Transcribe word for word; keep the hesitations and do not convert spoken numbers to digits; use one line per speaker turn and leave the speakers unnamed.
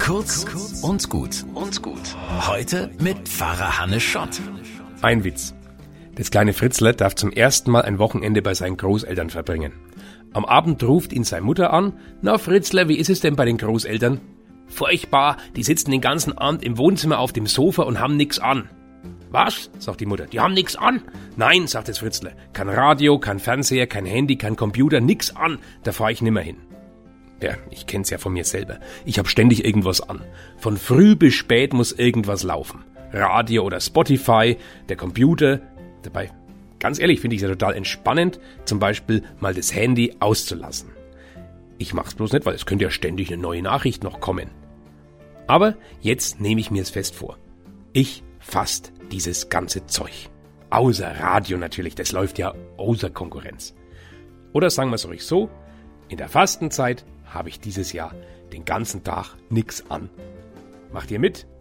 Kurz und gut und gut. Heute mit Pfarrer Hannes Schott.
Ein Witz. Das kleine Fritzle darf zum ersten Mal ein Wochenende bei seinen Großeltern verbringen. Am Abend ruft ihn seine Mutter an. Na Fritzle, wie ist es denn bei den Großeltern? Furchtbar, die sitzen den ganzen Abend im Wohnzimmer auf dem Sofa und haben nix an. Was? Sagt die Mutter. Die haben nix an? Nein, sagt das Fritzle. Kein Radio, kein Fernseher, kein Handy, kein Computer, nix an. Da fahr ich nimmer hin. Ja, ich kenn's ja von mir selber. Ich hab ständig irgendwas an. Von früh bis spät muss irgendwas laufen. Radio oder Spotify, der Computer. Dabei, ganz ehrlich, finde ich es ja total entspannend, zum Beispiel mal das Handy auszulassen. Ich mach's bloß nicht, weil es könnte ja ständig eine neue Nachricht noch kommen. Aber jetzt nehme ich mir es fest vor. Ich fast dieses ganze Zeug. Außer Radio natürlich, das läuft ja außer Konkurrenz. Oder sagen wir es euch so, in der Fastenzeit habe ich dieses Jahr den ganzen Tag nix an. Macht ihr mit?